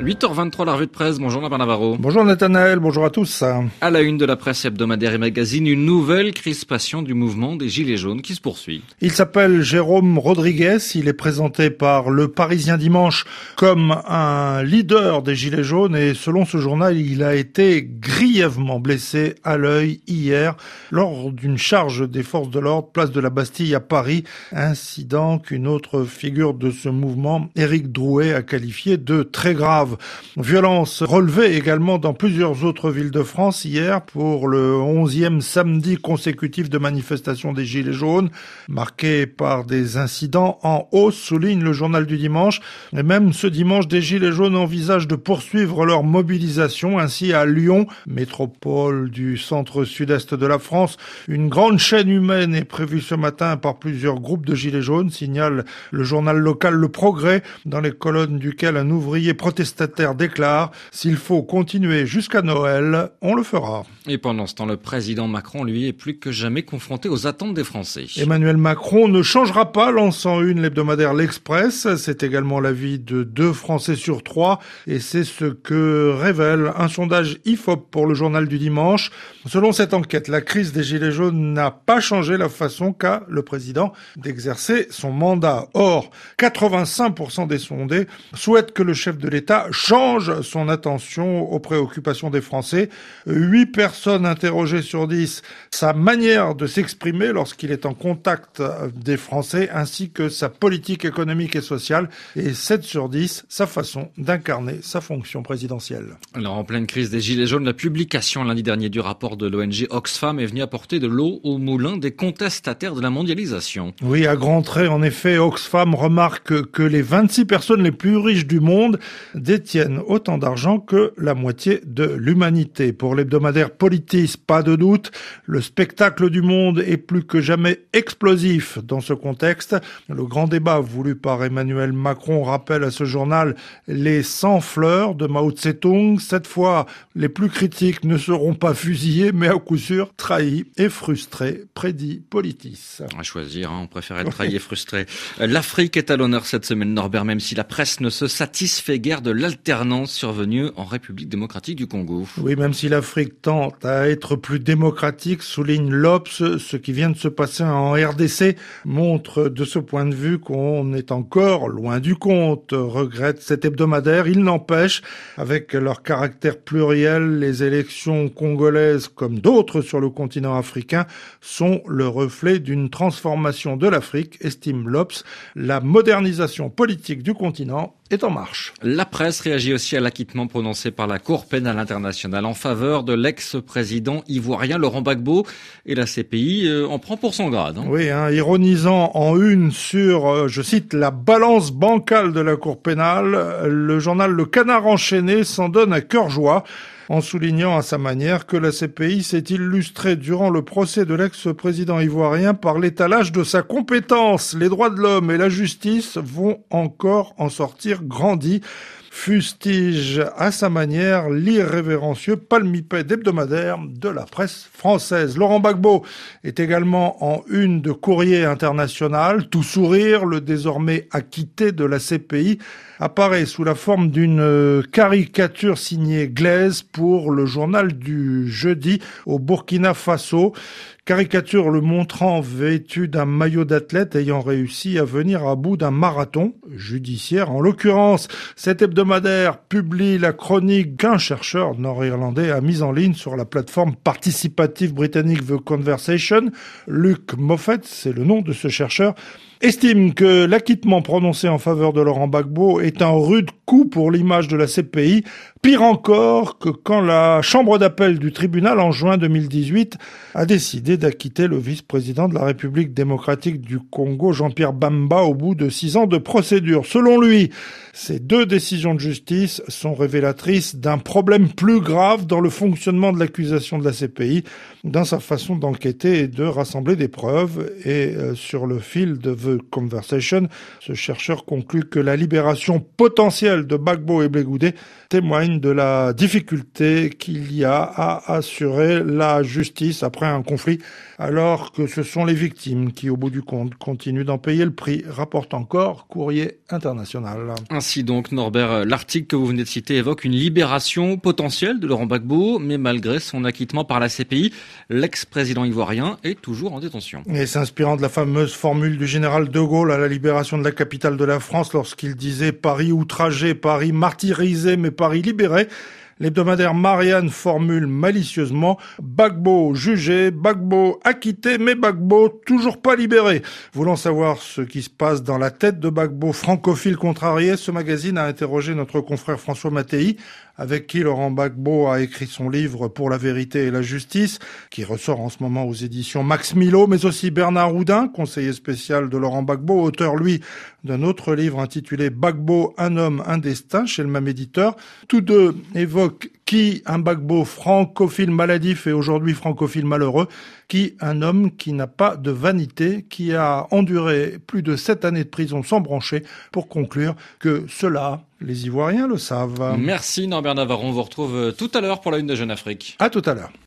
8h23, la revue de presse. Bonjour Nabin Navarro. Bonjour Nathanaël, bonjour à tous. À la une de la presse hebdomadaire et magazine, une nouvelle crispation du mouvement des Gilets jaunes qui se poursuit. Il s'appelle Jérôme Rodriguez, il est présenté par Le Parisien dimanche comme un leader des Gilets jaunes et selon ce journal, il a été grièvement blessé à l'œil hier lors d'une charge des forces de l'ordre, place de la Bastille à Paris, incident qu'une autre figure de ce mouvement, Éric Drouet, a qualifié de très grave. Violence relevée également dans plusieurs autres villes de France hier pour le 11e samedi consécutif de manifestation des Gilets jaunes, marqué par des incidents en hausse, souligne le journal du dimanche. Et même ce dimanche, des Gilets jaunes envisagent de poursuivre leur mobilisation. Ainsi à Lyon, métropole du centre-sud-est de la France, une grande chaîne humaine est prévue ce matin par plusieurs groupes de Gilets jaunes, signale le journal local Le Progrès, dans les colonnes duquel un ouvrier protestataire déclare « S'il faut continuer jusqu'à Noël, on le fera ». Et pendant ce temps, le président Macron, lui, est plus que jamais confronté aux attentes des Français. Emmanuel Macron ne changera pas, lançant une l'hebdomadaire L'Express. C'est également l'avis de 2 Français sur 3 et c'est ce que révèle un sondage IFOP pour le journal du dimanche. Selon cette enquête, la crise des Gilets jaunes n'a pas changé la façon qu'a le président d'exercer son mandat. Or, 85% des sondés souhaitent que le chef de l'État change son attention aux préoccupations des Français. 8 personnes interrogées sur 10, sa manière de s'exprimer lorsqu'il est en contact des Français, ainsi que sa politique économique et sociale. Et 7 sur 10, sa façon d'incarner sa fonction présidentielle. Alors, en pleine crise des Gilets jaunes, la publication lundi dernier du rapport de l'ONG Oxfam est venue apporter de l'eau au moulin des contestataires de la mondialisation. Oui, à grands traits, en effet, Oxfam remarque que les 26 personnes les plus riches du monde détiennent autant d'argent que la moitié de l'humanité. Pour l'hebdomadaire Politis, pas de doute, le spectacle du monde est plus que jamais explosif dans ce contexte. Le grand débat voulu par Emmanuel Macron rappelle à ce journal les 100 fleurs de Mao Tse-tung. Cette fois, les plus critiques ne seront pas fusillés, mais à coup sûr trahis et frustrés, prédit Politis. À choisir, on préfère être trahi et frustré. L'Afrique est à l'honneur cette semaine, Norbert, même si la presse ne se satisfait guère de l'alternance survenue en République démocratique du Congo. Oui, même si l'Afrique tente à être plus démocratique, souligne l'Obs, ce qui vient de se passer en RDC montre de ce point de vue qu'on est encore loin du compte, regrette cet hebdomadaire. Il n'empêche, avec leur caractère pluriel, les élections congolaises, comme d'autres sur le continent africain, sont le reflet d'une transformation de l'Afrique, estime l'Obs. La modernisation politique du continent est en marche. La presse réagit aussi à l'acquittement prononcé par la Cour pénale internationale en faveur de l'ex-président ivoirien Laurent Gbagbo. Et la CPI en prend pour son grade. Oui, ironisant en une sur, je cite, la balance bancale de la Cour pénale, le journal Le Canard enchaîné s'en donne à cœur joie, en soulignant à sa manière que la CPI s'est illustrée durant le procès de l'ex-président ivoirien par l'étalage de sa compétence. Les droits de l'homme et la justice vont encore en sortir grandis, fustige à sa manière l'irrévérencieux palmipède hebdomadaire de la presse française. Laurent Gbagbo est également en une de Courrier International. Tout sourire, le désormais acquitté de la CPI apparaît sous la forme d'une caricature signée Glaise pour le journal du jeudi au Burkina Faso. Caricature le montrant vêtu d'un maillot d'athlète ayant réussi à venir à bout d'un marathon judiciaire. En l'occurrence, cet hebdomadaire publie la chronique qu'un chercheur nord-irlandais a mise en ligne sur la plateforme participative britannique The Conversation. Luc Moffett, c'est le nom de ce chercheur, estime que l'acquittement prononcé en faveur de Laurent Gbagbo est un rude coup pour l'image de la CPI, pire encore que quand la chambre d'appel du tribunal en juin 2018 a décidé d'acquitter le vice-président de la République démocratique du Congo, Jean-Pierre Bemba, au bout de 6 ans de procédure. Selon lui, ces 2 décisions de justice sont révélatrices d'un problème plus grave dans le fonctionnement de l'accusation de la CPI, dans sa façon d'enquêter et de rassembler des preuves. Et sur le fil de the Conversation. Ce chercheur conclut que la libération potentielle de Gbagbo et Blé Goudé témoigne de la difficulté qu'il y a à assurer la justice après un conflit, alors que ce sont les victimes qui, au bout du compte, continuent d'en payer le prix, rapporte encore Courrier International. Ainsi donc, Norbert, l'article que vous venez de citer évoque une libération potentielle de Laurent Gbagbo, mais malgré son acquittement par la CPI, l'ex-président ivoirien est toujours en détention. Et s'inspirant de la fameuse formule du général de Gaulle à la libération de la capitale de la France lorsqu'il disait « Paris outragé, Paris martyrisé, mais Paris libéré », l'hebdomadaire Marianne formule malicieusement « Gbagbo jugé, Gbagbo acquitté, mais Gbagbo toujours pas libéré ». Voulant savoir ce qui se passe dans la tête de Gbagbo, francophile contrarié, ce magazine a interrogé notre confrère François Mattei, avec qui Laurent Gbagbo a écrit son livre Pour la vérité et la justice, qui ressort en ce moment aux éditions Max Milo, mais aussi Bernard Houdin, conseiller spécial de Laurent Gbagbo, auteur, lui, d'un autre livre intitulé Gbagbo, un homme, un destin, chez le même éditeur. Tous deux évoquent qui un Gbagbo francophile maladif et aujourd'hui francophile malheureux, qui un homme qui n'a pas de vanité, qui a enduré plus de 7 années de prison sans broncher, pour conclure que cela, les Ivoiriens le savent. Merci Norbert Navarron, on vous retrouve tout à l'heure pour la Une de Jeune Afrique. À tout à l'heure.